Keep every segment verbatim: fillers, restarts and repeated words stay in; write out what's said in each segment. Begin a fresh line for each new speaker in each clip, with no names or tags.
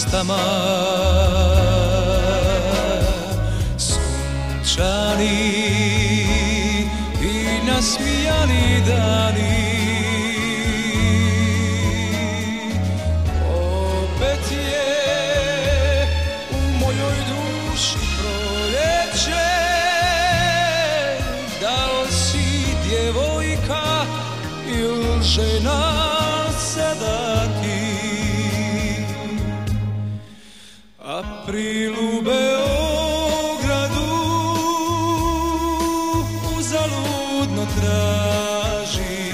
slastama, sunčani i nasmijani dani. Opet je u mojoj duši proljeće, da li si djevojka ili žena sada ti. April u Beogradu uzaludno traži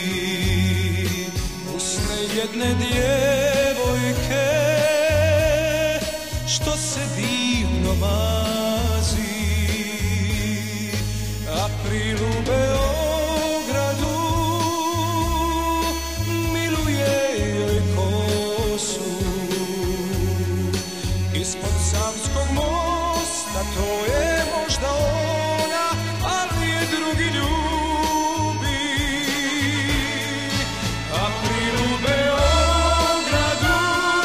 usne jedne djevojke što se divno mazi. April u Beogradu miluje joj kosu ispod Savskog mosta, to je možda ona, ali je drugi ljubi. April u Beogradu,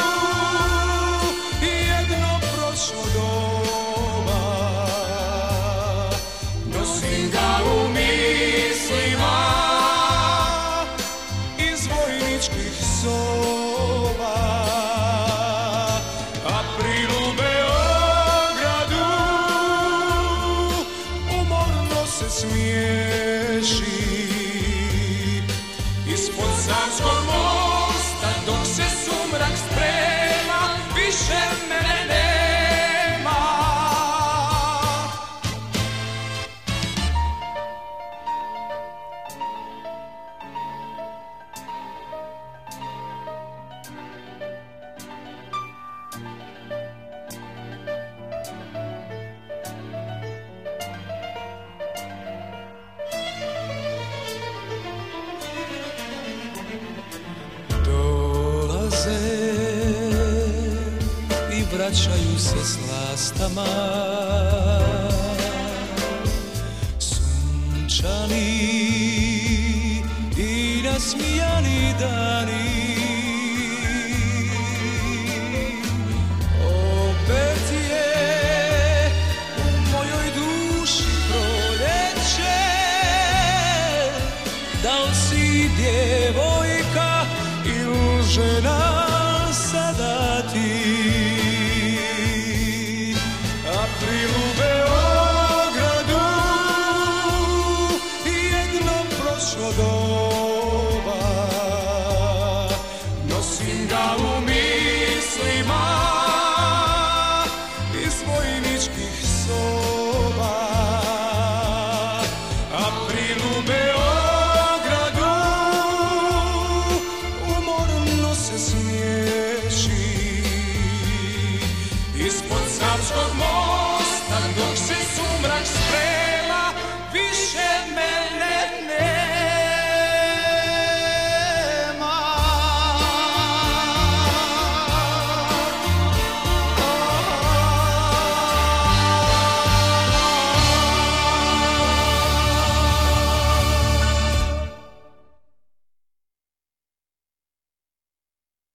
jedno prošlo doba, nosim ga u mislima iz vojničkih soba. April u Beogradu umorno se smiješi ispod Savskog mosta, dok se sumrak sprema, više mene nema. I vraćaju se s lastama, sunčani i nasmijani dani. Opet je u mojoj duši proljeće, da li si djevojka ili žena sada ti. April u Beogradu, jedno prošlo doba, nosim ga u mislima iz vojničkih soba. April u Beogradu umorno se smiješi ispod Savskog mosta, dok se